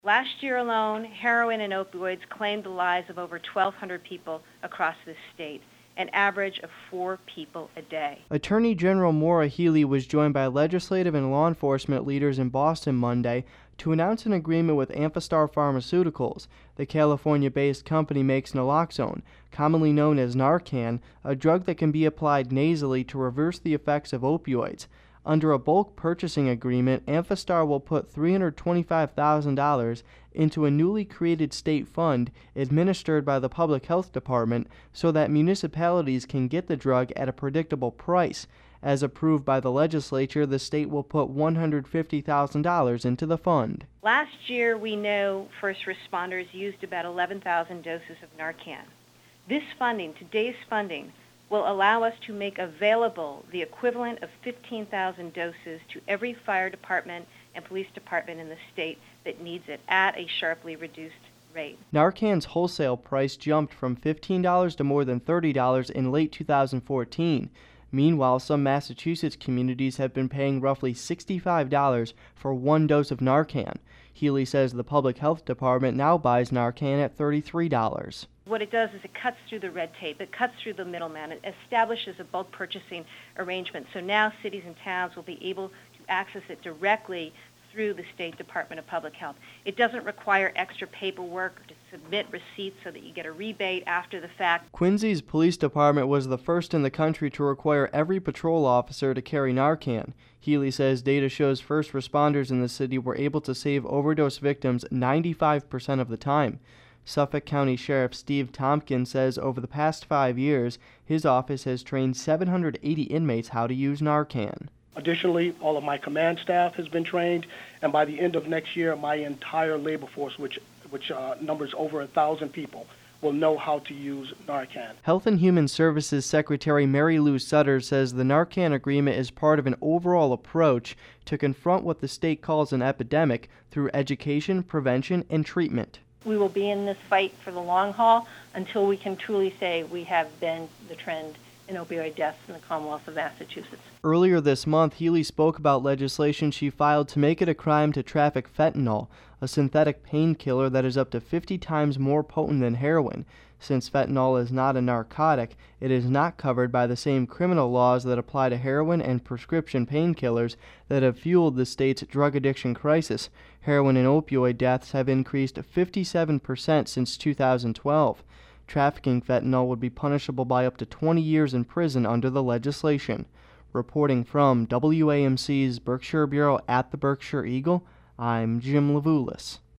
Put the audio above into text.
Last year alone, heroin and opioids claimed the lives of over 1,200 people across this state, an average of 4 people a day. Attorney General Maura Healey was joined by legislative and law enforcement leaders in Boston Monday to announce an agreement with Amphastar Pharmaceuticals. The California-based company makes naloxone, commonly known as Narcan, a drug that can be applied nasally to reverse the effects of opioids. Under a bulk purchasing agreement, Amphastar will put $325,000 into a newly created state fund administered by the Public Health Department so that municipalities can get the drug at a predictable price. As approved by the legislature, the state will put $150,000 into the fund. Last year, we know first responders used about 11,000 doses of Narcan. This funding, today's funding, will allow us to make available the equivalent of 15,000 doses to every fire department and police department in the state that needs it at a sharply reduced rate. Narcan's wholesale price jumped from $15 to more than $30 in late 2014. Meanwhile, some Massachusetts communities have been paying roughly $65 for one dose of Narcan. Healey says the Public Health Department now buys Narcan at $33. What it does is it cuts through the red tape, it cuts through the middleman, it establishes a bulk purchasing arrangement. So now cities and towns will be able to access it directly through the State Department of Public Health. It doesn't require extra paperwork or to submit receipts so that you get a rebate after the fact. Quincy's police department was the first in the country to require every patrol officer to carry Narcan. Healey says data shows first responders in the city were able to save overdose victims 95% of the time. Suffolk County Sheriff Steve Tompkins says over the past 5 years, his office has trained 780 inmates how to use Narcan. Additionally, all of my command staff has been trained, and by the end of next year, my entire labor force, which numbers over 1,000 people, will know how to use Narcan. Health and Human Services Secretary Mary Lou Sutter says the Narcan agreement is part of an overall approach to confront what the state calls an epidemic through education, prevention, and treatment. We will be in this fight for the long haul until we can truly say we have been the trend in opioid deaths in the Commonwealth of Massachusetts. Earlier this month, Healey spoke about legislation she filed to make it a crime to traffic fentanyl, a synthetic painkiller that is up to 50 times more potent than heroin. Since fentanyl is not a narcotic, it is not covered by the same criminal laws that apply to heroin and prescription painkillers that have fueled the state's drug addiction crisis. Heroin and opioid deaths have increased 57% since 2012. Trafficking fentanyl would be punishable by up to 20 years in prison under the legislation. Reporting from WAMC's Berkshire Bureau at the Berkshire Eagle, I'm Jim Levulis.